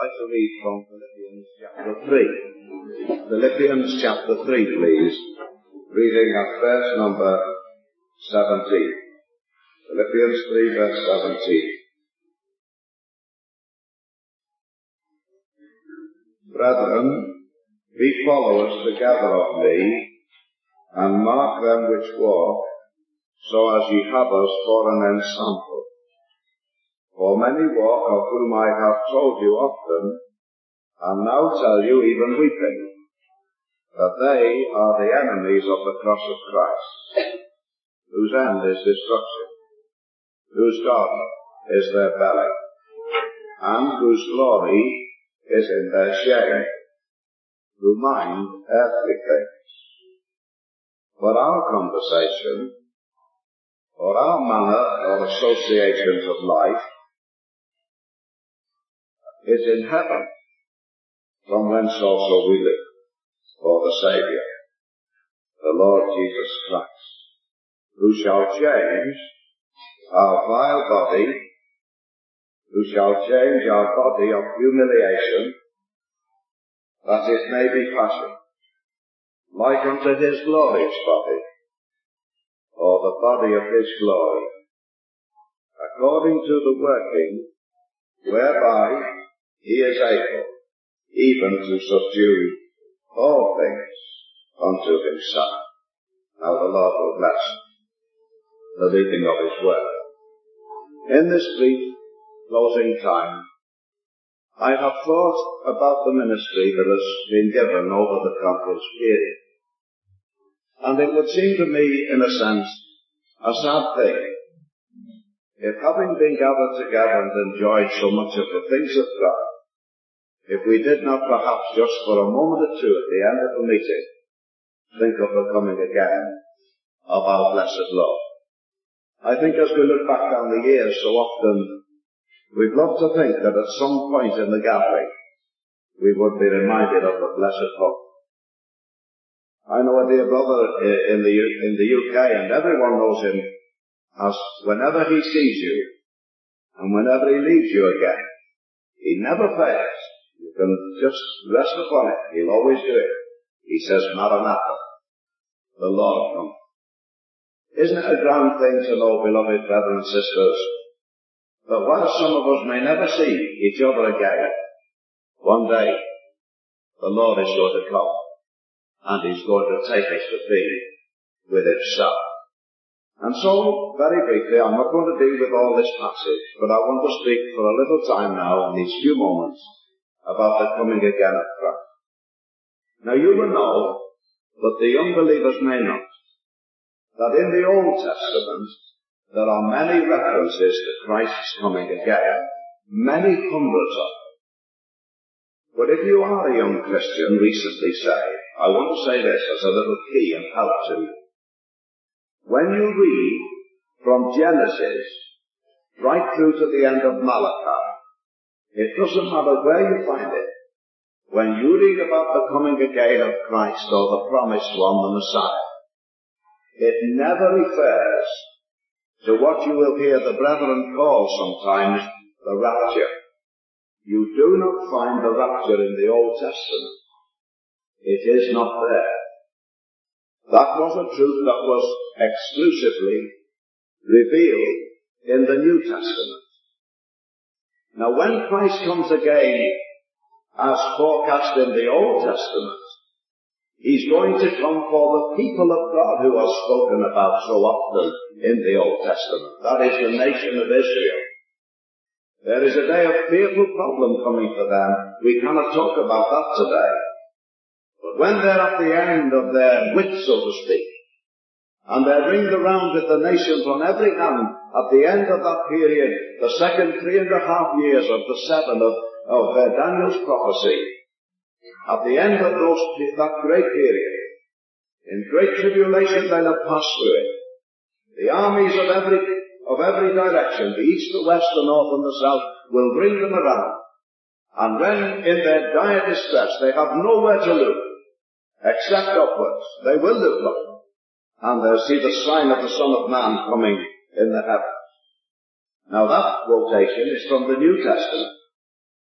like to read from Philippians chapter 3. Philippians chapter 3, please. Reading at verse number 17. Philippians 3, verse 17. Brethren, be followers together of me, and mark them which walk, so as ye have us for an ensample. For many walk, of whom I have told you often, and now tell you even weeping, that they are the enemies of the cross of Christ, whose end is destruction, whose God is their belly, and whose glory is in their shame, who mind earthly things. For our conversation, or our manner or associations of life, is in heaven, from whence also we live, for the Saviour, the Lord Jesus Christ, who shall change our vile body, who shall change our body of humiliation, that it may be fashioned like unto his glorious body, or the body of his glory, according to the working whereby he is able even to subdue all things unto himself. Now the Lord will bless the reading of his word. In this brief closing time, I have thought about the ministry that has been given over the conference period. And it would seem to me, in a sense, a sad thing, if having been gathered together and enjoyed so much of the things of God, if we did not perhaps just for a moment or two at the end of the meeting think of the coming again of our blessed Lord. I think as we look back down the years, so often we'd love to think that at some point in the gathering we would be reminded of the blessed hope. I know a dear brother in the UK, and everyone knows him as whenever he sees you and whenever he leaves you again, he never fails. You can just rest upon it. He'll always do it. He says, Maranatha, the Lord come. Isn't it a grand thing to know, beloved brothers and sisters, that while some of us may never see each other again, one day the Lord is going to come, and he's going to take us to be with himself. And so, very briefly, I'm not going to deal with all this passage, but I want to speak for a little time now, in these few moments, about the coming again of Christ. Now you will know, but the unbelievers may not, that in the Old Testament there are many references to Christ's coming again, many hundreds of them. But if you are a young Christian recently saved, I want to say this as a little key and help to you. When you read from Genesis right through to the end of Malachi, it doesn't matter where you find it. When you read about the coming again of Christ or the promised one, the Messiah, it never refers to what you will hear the brethren call sometimes the rapture. You do not find the rapture in the Old Testament. It is not there. That was a truth that was exclusively revealed in the New Testament. Now when Christ comes again, as forecast in the Old Testament, he's going to come for the people of God who are spoken about so often in the Old Testament. That is the nation of Israel. There is a day of fearful problem coming for them. We cannot talk about that today. But when they're at the end of their wit, so to speak, and they're ringed around with the nations on every hand, at the end of that period, the second 3.5 years of the 7 of Daniel's prophecy, at the end of that great period, in great tribulation they'll have passed through it. The armies of every direction, the east, the west, the north, and the south, will bring them around. And when in their dire distress they have nowhere to look, except upwards, they will look up, and they'll see the sign of the Son of Man coming in the heavens. Now that quotation is from the New Testament.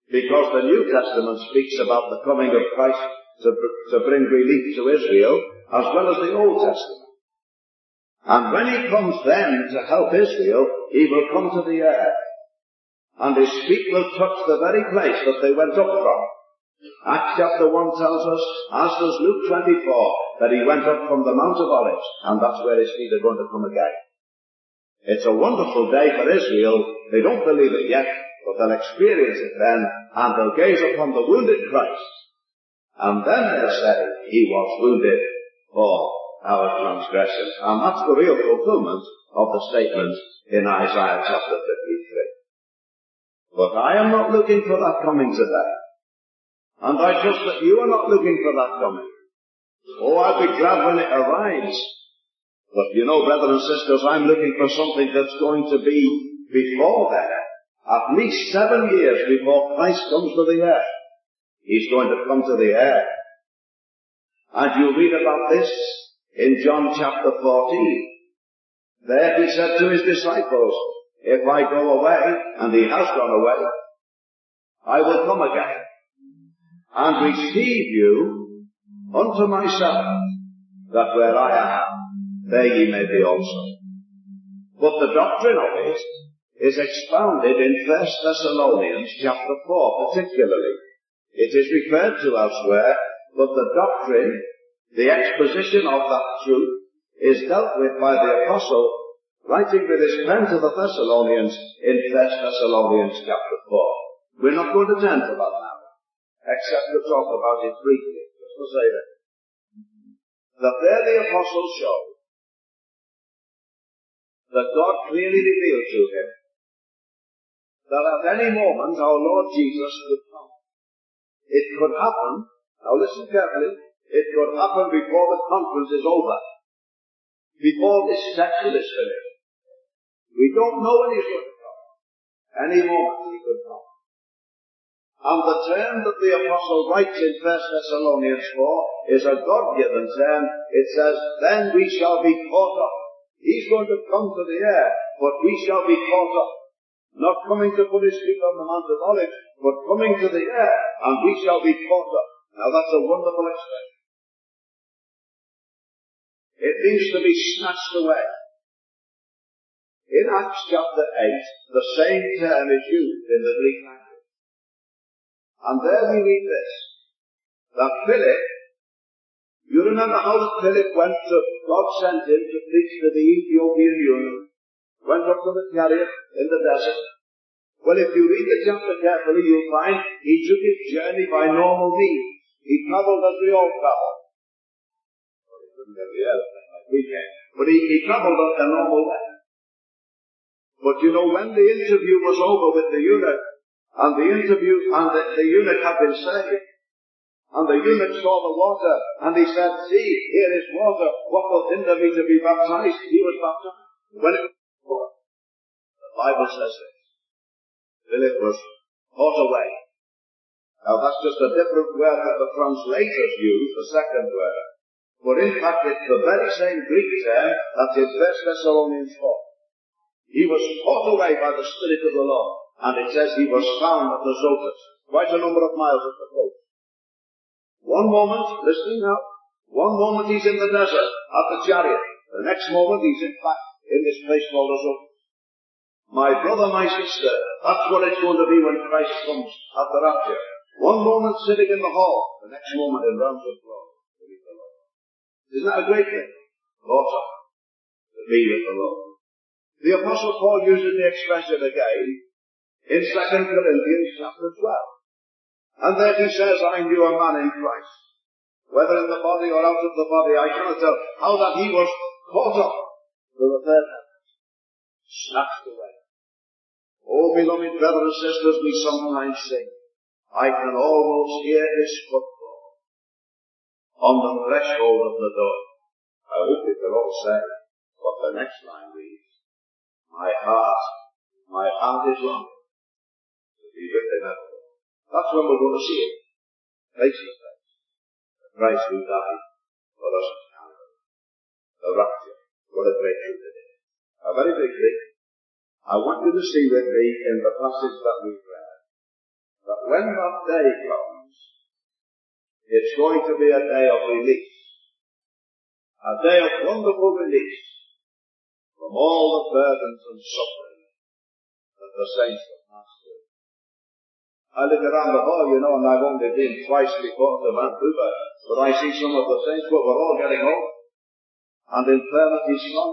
Because the New Testament speaks about the coming of Christ to bring relief to Israel, as well as the Old Testament. And when he comes then to help Israel, he will come to the earth. And his feet will touch the very place that they went up from. Acts chapter 1 tells us, as does Luke 24, that he went up from the Mount of Olives, and that's where his feet are going to come again. It's a wonderful day for Israel. They don't believe it yet, but they'll experience it then, and they'll gaze upon the wounded Christ. And then they'll say, he was wounded for our transgressions. And that's the real fulfillment of the statement in Isaiah chapter 53. But I am not looking for that coming today. And I trust that you are not looking for that coming. Oh, I'll be glad when it arrives. But you know, brothers and sisters, I'm looking for something that's going to be before that. At least 7 years before Christ comes to the earth. He's going to come to the earth. And you read about this in John chapter 14. There he said to his disciples, if I go away, and he has gone away, I will come again and receive you unto myself, that where I am, there ye may be also. But the doctrine of it is expounded in 1 Thessalonians chapter 4 particularly. It is referred to elsewhere, but the doctrine, the exposition of that truth, is dealt with by the apostle, writing with his pen to the Thessalonians in 1 Thessalonians chapter 4. We're not going to turn to that now, except to talk about it briefly, just to say that there the apostle showed that God clearly revealed to him that at any moment our Lord Jesus would come. It could happen, now listen carefully, it could happen before the conference is over, before this section is finished. We don't know when he's going to come. Any moment he could come. And the term that the apostle writes in 1 Thessalonians 4 is a God-given term. It says, then we shall be caught up. He's going to come to the air, but we shall be caught up. Not coming to put his feet on the Mount of Olives, but coming to the air, and we shall be caught up. Now that's a wonderful expression. It means to be snatched away. In Acts chapter 8, the same term is used in the Greek language. And there we read this, that Philip, you remember how Philip went to, God sent him to preach to the Ethiopian eunuch, went up to the chariot in the desert. Well, if you read the chapter carefully, you'll find he took his journey by normal means. He travelled as we all travel. Well, he couldn't get the airplane like we can, but he travelled a normal way. But you know, when the interview was over with the eunuch, and the eunuch had been saved, and the eunuch saw the water, and he said, see, here is water, what will hinder me to be baptized? He was baptized. When it was over, the Bible says this, Philip was caught away. Now that's just a different word that the translators use, the second word. But in fact it's the very same Greek term that's in 1 Thessalonians 4. He was caught away by the Spirit of the Lord. And it says he was found at the Azotus, quite a number of miles at the coast. One moment, listening now, one moment he's in the desert at the chariot. The next moment he's in fact in this place called Azotus. My brother, my sister, that's what it's going to be when Christ comes at the rapture. One moment sitting in the hall, the next moment in realms of glory to meet the Lord. Isn't that a great thing? Caught up to be with the Lord. The Apostle Paul uses the expression again in 2 Corinthians chapter 12. And there he says, I knew a man in Christ, whether in the body or out of the body, I cannot tell, how that he was caught up to the third heaven, snatched away. Oh, beloved brothers and sisters, we sometimes sing, I can almost hear his footfall on the threshold of the door. I hope we can all say what the next line reads. My heart is longing to be with him ever. That's when we're going to see him, face to face. The Christ who died for us at Calvary. The rapture. What a great truth it is. Now very briefly, I want you to see with me in the passage that we've read, that when that day comes, it's going to be a day of release. A day of wonderful release from all the burdens and suffering that the saints have passed through. I look around the hall, and I've only been twice before to Vancouver, but I see some of the saints, we're all getting old, and infirmity's come,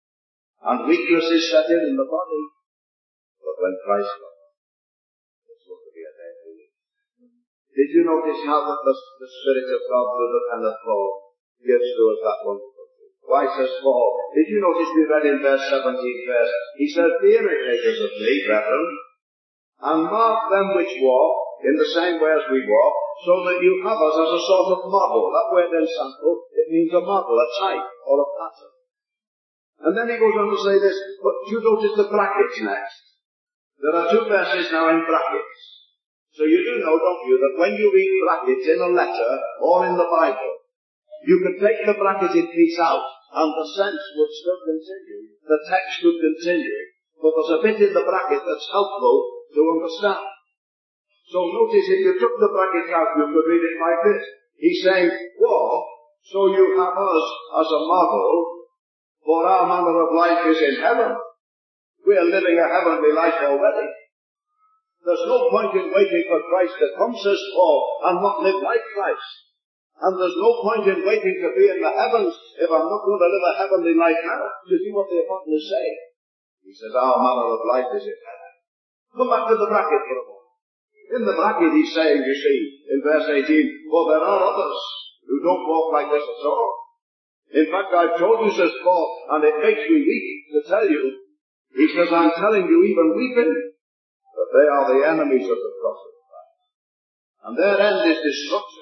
and weakness is set in the body. But when Christ comes, it's going to be a day of release. Did you notice how that the Spirit of God through the pen of Paul gives to us that wonderful truth? Why, says Paul, did you notice we read in verse 17 first, he says, be imitators of me, brethren, and mark them which walk in the same way as we walk, so that you have us as a sort of model. That word ensample, it means a model, a type, or a pattern. And then he goes on to say this, but you notice the brackets next. There are two verses now in brackets. So you do know, don't you, that when you read brackets in a letter or in the Bible, you can take the bracketed piece out and the sense would still continue, the text would continue, but there's a bit in the bracket that's helpful to understand. So notice if you took the brackets out, you could read it like this. He's saying, walk, so you have us as a model, for our manner of life is in heaven. We are living a heavenly life already. There's no point in waiting for Christ to come, says Paul, and not live like Christ. And there's no point in waiting to be in the heavens if I'm not going to live a heavenly life now. You see what the apostle is saying? He says, our manner of life is in heaven. Come back to the bracket for a moment. In the bracket he's saying, you see, in verse 18, for there are others who don't walk like this at all. In fact, I've told you, says Paul, and it makes me weak to tell you. He says, I'm telling you, even weeping, that they are the enemies of the cross of Christ. And their end is destruction.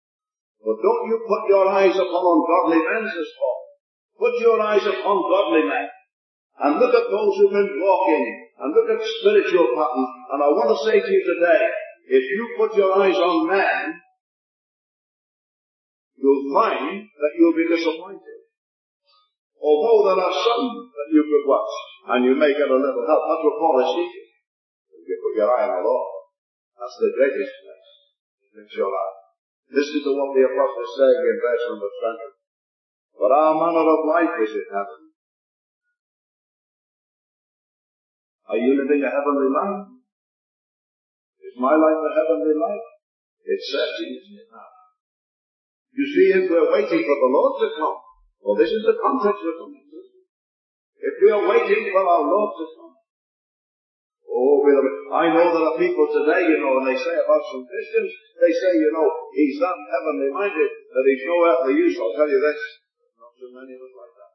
But don't you put your eyes upon ungodly men, says Paul. Put your eyes upon godly men. And look at those who've been walking, and look at spiritual patterns. And I want to say to you today, if you put your eyes on men, you'll find that you'll be disappointed. Although there are some that you could watch, and you may get a little help. That's what Paul is teaching. If you put your eye on the Lord, that's the greatest place. Fix your eye. Listen to what the apostle is saying in verse number 20. But our manner of life is in heaven. Are you living a heavenly life? Is my life a heavenly life? It's searching, isn't it now? You see, if we're waiting for the Lord to come, well, this is the context of the message. If we are waiting for our Lord to come, oh, beloved, I know there are people today, and they say about some Christians, they say, he's that heavenly minded that he's no earthly use. I'll tell you this, not too many of us like that.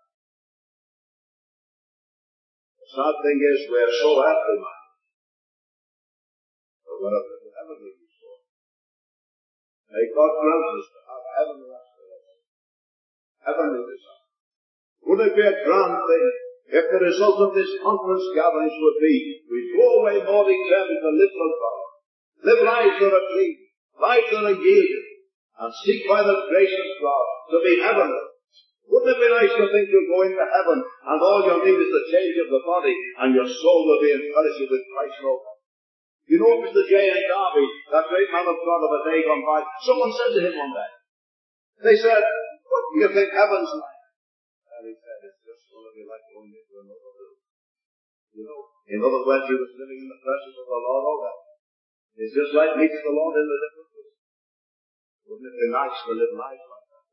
The sad thing is, we're so earthly minded, but we're of the heavenly use. May God grant us to have heavenly aspirations, heavenly desire. Wouldn't it be a grand thing if the result of this conference gatherings would be, we go away more determined to live for God, live lives that are clean, lives that are yielded, and seek by the grace of God to be heavenly. Wouldn't it be nice to think you'll go into heaven and all you'll need is the change of the body and your soul will be in fellowship with Christ forever? You know Mr. J. N. Darby, that great man of God of a day gone by, someone said to him one day, they said, what do you think heaven's like? And he said, it's just going to be like going into another room. In other words, he was living in the presence of the Lord all that. It's just like meeting the Lord in the different rooms. Wouldn't it be nice to live life like that?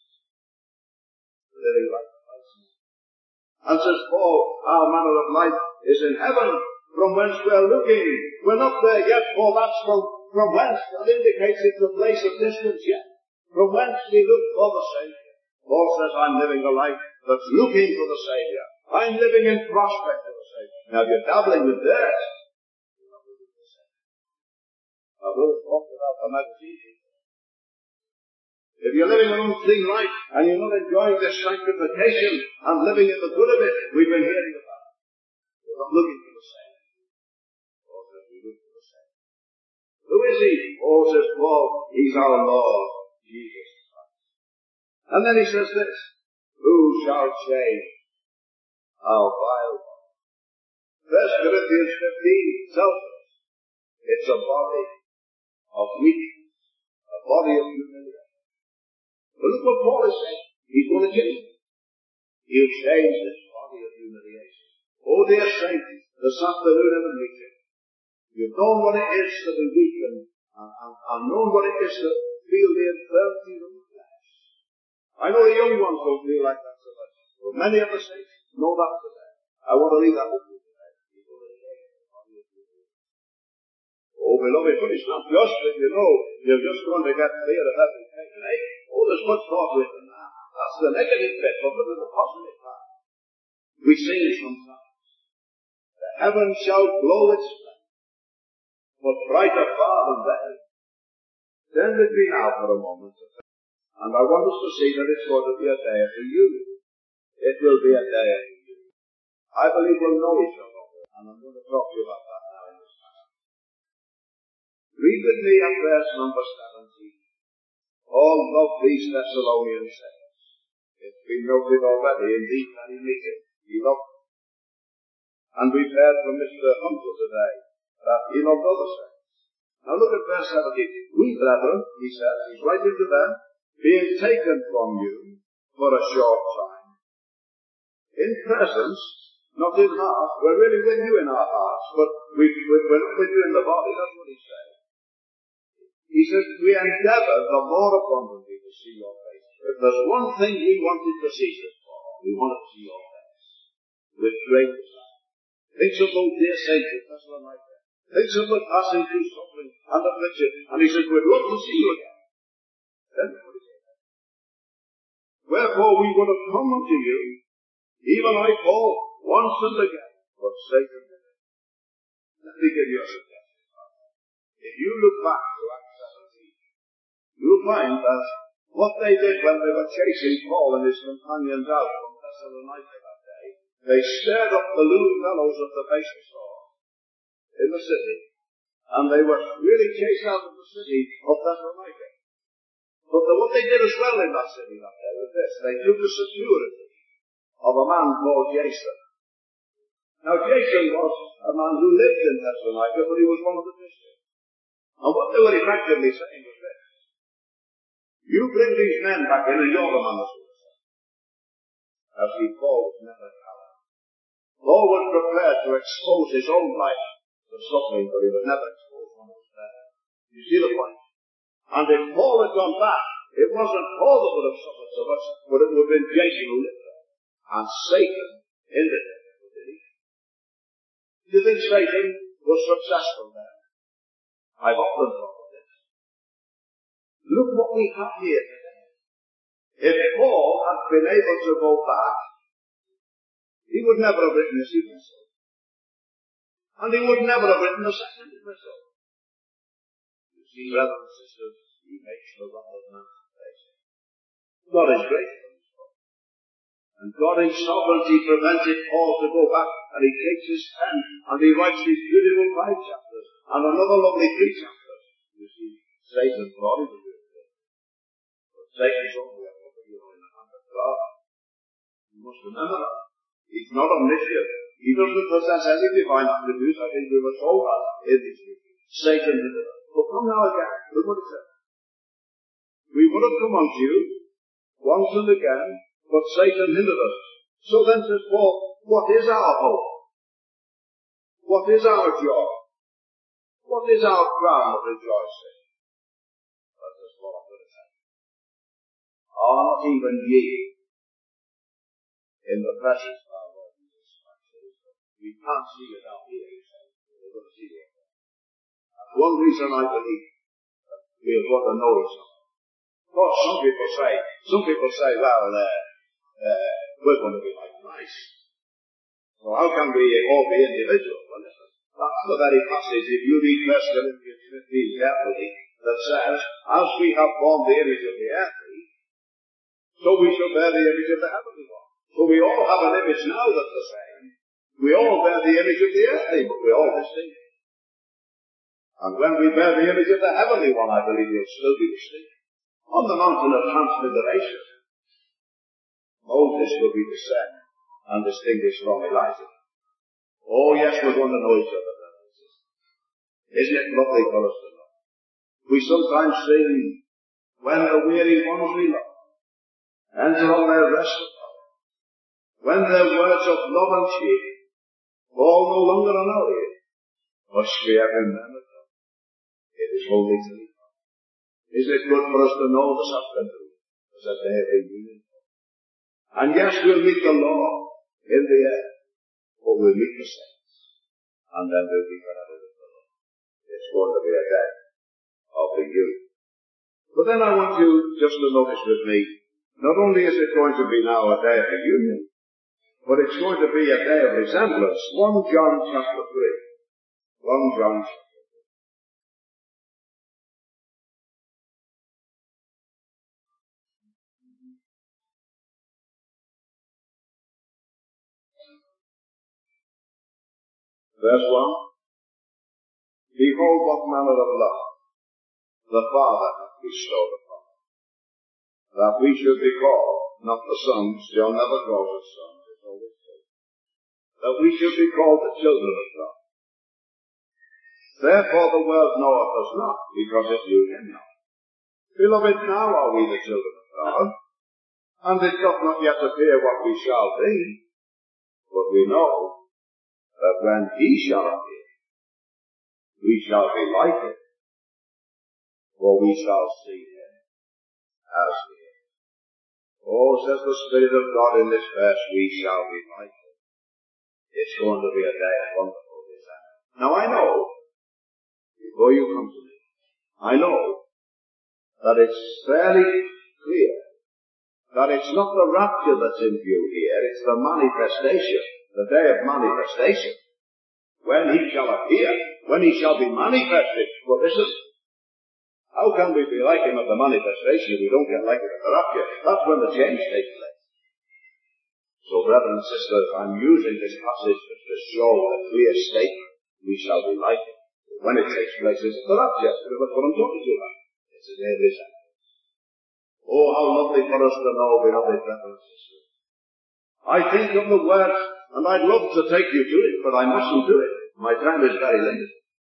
Living like Christ. And says Paul, our manner of life is in heaven, from whence we are looking. We're not there yet, for that's from whence. That indicates it's a place of distance yet. From whence we look for the Savior. Paul says, I'm living a life that's looking for the Savior. I'm living in prospect of the Savior. Now, if you're dabbling with this, you're not living for the Savior. I've always talked about the magazine. If you're living an unclean life and you're not enjoying this sanctification and living in the good of it, we've been hearing about it. We're not looking for the Savior. Paul says we look for the Savior. Who is he? Paul says, Paul, he's our Lord, Jesus Christ. And then he says this, who shall change our vile body? 1 Corinthians 15 tells us it's a body of weakness, a body of humiliation. But look what Paul is saying. He's going to change it. He'll change this body of humiliation. Oh dear saints, this afternoon in the meeting, you've known what it is to be weak and known what it is to feel the infirmity of the flesh. I know the young ones don't feel like that so much, but many of the saints know that today. I want to leave that with you today. Oh, beloved, but it's not just that you're just going to get clear of everything. Oh, there's much more to it than that. That's the negative bit, but look at the positive part. We sing sometimes, the heaven shall glow its strength, but brighter far than then. Then let me now for a moment. And I want us to see that it's going to be a day for you. It will be a day for you. I believe we'll know each other, and I'm going to talk to you about that now in this time. Read with me at verse number 17. All of these Thessalonian saints. It's been noted already in these very meetings. He loved them. And we've heard from Mr. Hunter today that he loved other saints. Now look at verse 17. We, brethren, he says, he's writing to them, being taken from you for a short time. In presence, not in heart. We're really with you in our hearts, but we're not with you in the body. That's what he's saying. He says, we endeavour the more abundantly to see your face. If there's one thing we wanted to see this for, we wanted to see your face. With great desire. Thinks of those dear saints in Thessalonica. Thinks of them passing through suffering and affliction. And he says, we'd love to see you again. Then what is it? Wherefore we would have come unto you, even I, Paul, once and again, but Satan did it. Let me give you a suggestion. If you look back to Acts 17, you'll find that what they did when they were chasing Paul and his companions out from Thessalonica that day, they stirred up the lewd fellows of the basic store in the city, and they were really chased out of the city of Thessalonica. But what they did as well in that city that day was this: they took the security of a man called Jason. Now Jason was a man who lived in Thessalonica, but he was one of the Christians. And what they were effectively saying was this: you bring these men back in and you're the man that's going to say. As he, Paul was never coward. Paul was prepared to expose his own life to suffering, but he would never expose one of his men. You see the point? And if Paul had gone back, it wasn't Paul that would have suffered so much, but it would have been Jason who lived there. And Satan ended it. Do you think Satan was successful there? I've often thought of this. Look what we have here today. If Paul had been able to go back, he would never have written his epistle. And he would never have written a second epistle. You see, brothers and sisters, he makes the right man face. God is gracious. And God in sovereignty prevented Paul to go back, and he takes his pen and he writes these beautiful 5 chapters and another lovely 3 chapters. You see, Satan thought he was doing it. But Satan's only a puppet, in the hand of God. You must remember that. He's not omniscient. He doesn't possess any divine attributes. I think we were told that in this meeting. Satan did it. But come now again. Look what it says. We would have come unto you once and again, but Satan hindered us. So then says Paul, what is our hope? What is our joy? What is our crown of rejoicing? That's as Paul would have said. Are not even ye in the presence of our Lord Jesus Christ? We can't see it out here, he said. We're going to see it. That's one reason I believe that we have got to know each other. Of course, some people say, well, we're going to be like Christ. So how can we all be individuals? Well, listen, that's the very passage, if you read 1 Corinthians 15 carefully, that says, as we have borne the image of the earthly, so we shall bear the image of the heavenly one. So we all have an image now that's the same. We all bear the image of the earthly, but we're all distinct. And when we bear the image of the heavenly one, I believe we'll still be distinct. On the mountain of transfiguration, Moses will be discerned and distinguished from Elijah. Oh yes, we're going to know each other, brothers and sisters. Isn't it lovely for us to know? We sometimes sing, when the weary ones we love enter on their rest of love, when their words of love and cheer fall no longer on our ear, hush we every moment. It is holy to me. Is it good for us to know this afternoon as a day of reunion? And yes, we'll meet the Lord in the air, but we'll meet the saints, and then we'll be forever with the Lord. It's going to be a day of reunion. But then I want you just to notice with me, not only is it going to be now a day of reunion, but it's going to be a day of resemblance. 1 John chapter 3. 1 John chapter 3. Verse 1. Behold what manner of love the Father hath bestowed upon us, that we should be called, not the sons, John never calls us sons, it's always children, that we should be called the children of God. Therefore the world knoweth us not, because it knew him not. Beloved, now are we the children of God, and it doth not yet appear what we shall be, but we know that when he shall appear, we shall be like him, for we shall see him as he is. Oh, says the Spirit of God in this verse, we shall be like him. It's going to be a day of wonderful desire. Now I know, before you come to me, I know that it's fairly clear that it's not the rapture that's in view here, it's the manifestation, the day of manifestation. When he shall appear, when he shall be manifested. Well, listen, how can we be like him at the manifestation if we don't get like him at the rapture? That's when the change takes place. So, brethren and sisters, I'm using this passage to show a clear statement. We shall be like him. When it takes place, it's the rapture. That's what I'm talking to you about. It's a day of resemblance. Oh, how lovely for us to know, beloved brethren and sisters. I think of the words, and I'd love to take you to it, but I mustn't do it. My time is very limited.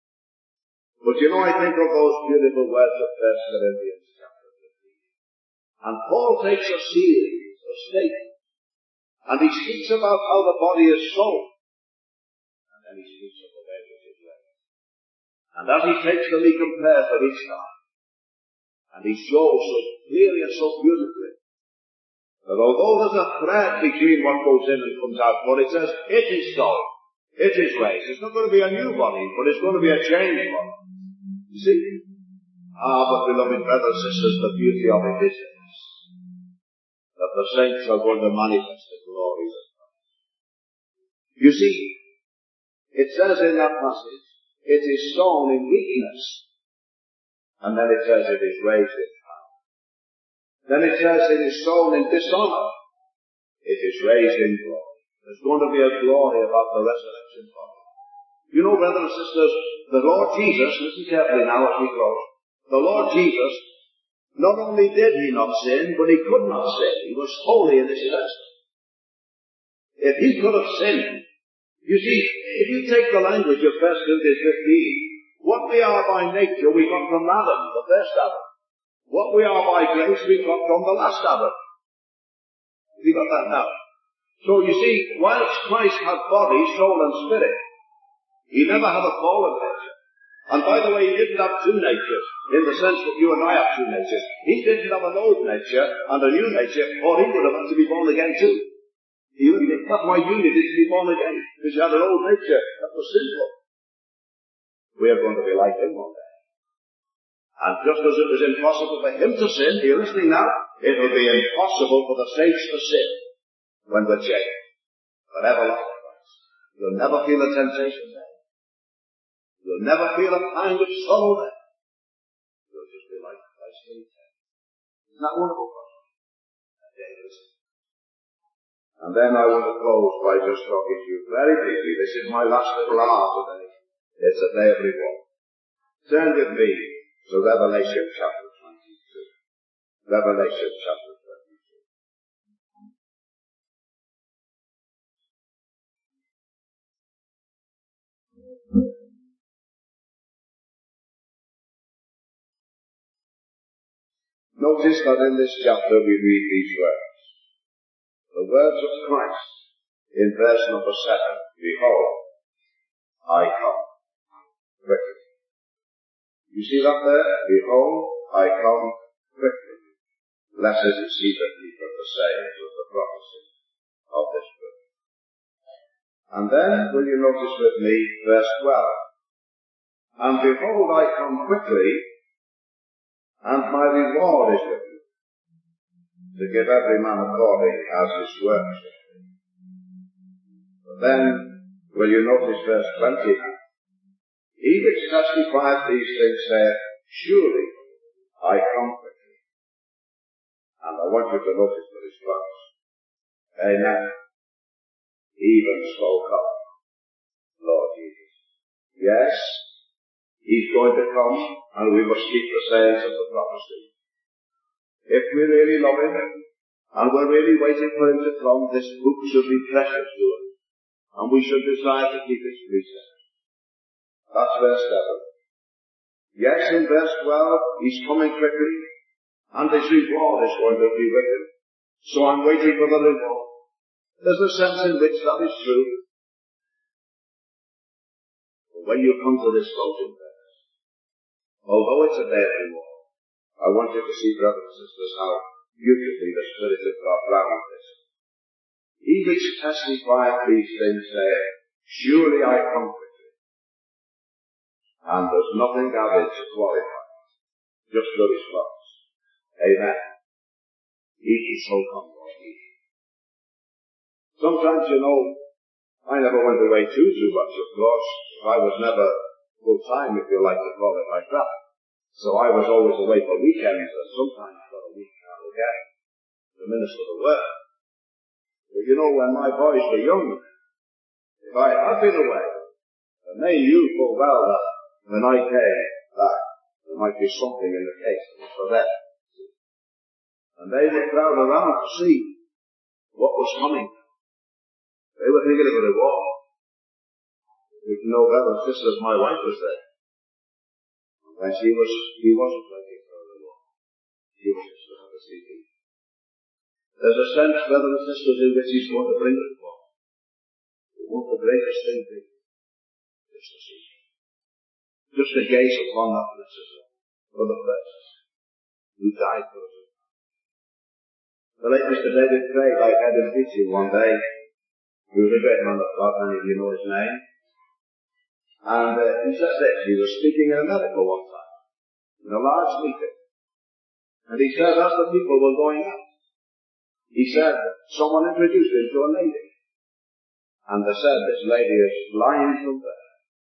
But you know, I think of those beautiful words of 1 Corinthians chapter 15. And Paul takes a series of statements, and he speaks about how the body is sold, and then he speaks of the way which is raised. And as he takes them, he compares them each time, and he shows so clearly and so beautifully that although there's a thread between what goes in and comes out, but it says, it is sold, it is raised. It's not going to be a new body, but it's going to be a changed body. You see? But beloved brothers and sisters, the beauty of it is this, that the saints are going to manifest the glory of God. You see, it says in that passage, it is sown in weakness, and then it says it is raised in power. Then it says it is sown in dishonor, it is raised in glory. There's going to be a glory about the resurrection body. You know, brothers and sisters, the Lord Jesus, listen carefully now as we close, the Lord Jesus, not only did he not sin, but he could not sin. He was holy in his essence. If he could have sinned, you see, if you take the language of 1 Corinthians 15, what we are by nature we got from Adam, the first Adam. What we are by grace we got from the last Adam. We got that now. So you see, whilst Christ had body, soul and spirit, he never had a fallen nature. And by the way, he didn't have two natures, in the sense that you and I have two natures. He didn't have an old nature and a new nature, or he would have had to be born again too. That's why you needed to be born again, because you had an old nature that was sinful. We are going to be like him one day. And just as it was impossible for him to sin, are you listening now? It will be impossible for the saints to sin when we're changed. Forever like Christ. You'll never feel a temptation there. You'll never feel a pang of sorrow there. You'll just be like Christ in eternity. Isn't that wonderful for us? And then I want to close by just talking to you very briefly. This is my last little hour today. It's a day of reward. Turn with me to Revelation chapter 22. Revelation chapter 22. Notice that in this chapter we read these words. The words of Christ in verse number 7. Behold, I come quickly. You see that there? Behold, I come quickly. Blessed is he that keepeth the sayings of the prophecy of this book. And then, will you notice with me, verse 12. And behold, I come quickly, and my reward is with me, to give every man according as his work shall be. But then, will you notice verse 20? He which testifieth these things saith, surely I come quickly. And I want you to notice the response. Amen. Even so come, Lord Jesus. Yes, he's going to come, and we must keep the sayings of the prophecy. If we really love him, and we're really waiting for him to come, this book should be precious to us, and we should desire to keep its precepts. That's verse 7. Yes, in verse 12, he's coming quickly, and his reward is going to be with him. So I'm waiting for the reward. There's a sense in which that is true. But when you come to this closing verse, although it's a day of reward, I want you to see, brothers and sisters, how beautifully the Spirit of God rounds this. He which testifieth these things saith, surely I come quickly. And there's nothing added to qualify it. Just the response. Amen. Even so come, Lord Jesus. Sometimes, I never went away too much, of course. I was never full-time, if you like to call it like that. So I was always away for weekends, and sometimes for a week now again, to minister the word. But when my boys were young, if I had been away, and they knew full well that when I came back, there might be something in the case for them. And they would crowd around to see what was coming. They were thinking of a reward. If you know, brothers and sisters, my wife was there. And he wasn't waiting for a reward. He was just to have a seat. There's a sense, brothers and sisters, in which he's going to bring the reward. He wants the greatest thing to be. Just to see. Just to gaze upon that blessed for the first who died for us. The late Mr. David Craig, I heard him preaching one day. He was a great man of God, many of you know his name. And he said this, he was speaking in America one time, in a large meeting. And he said, as the people were going out, he said, someone introduced him to a lady. And they said, this lady is lying from there.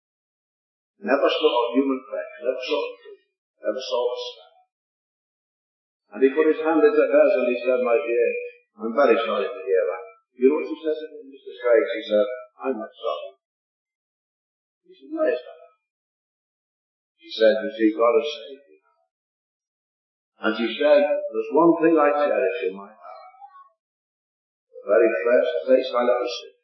Never saw a human flesh, never saw a tree, never saw a sky. And he put his hand into hers and he said, my dear, I'm very sorry to hear that. You know what she said to him, Mr. Craig? She said, I'm not sorry. He said, why is that? She said, you see, God has saved me. And she said, there's one thing I cherish in my heart. The very first place I'll ever see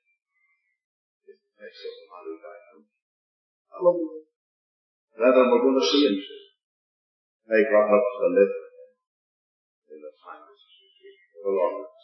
is the face of the man who died for me. Hallelujah. Brethren, we're going to see him soon. May God help us to live in the time of the Lord.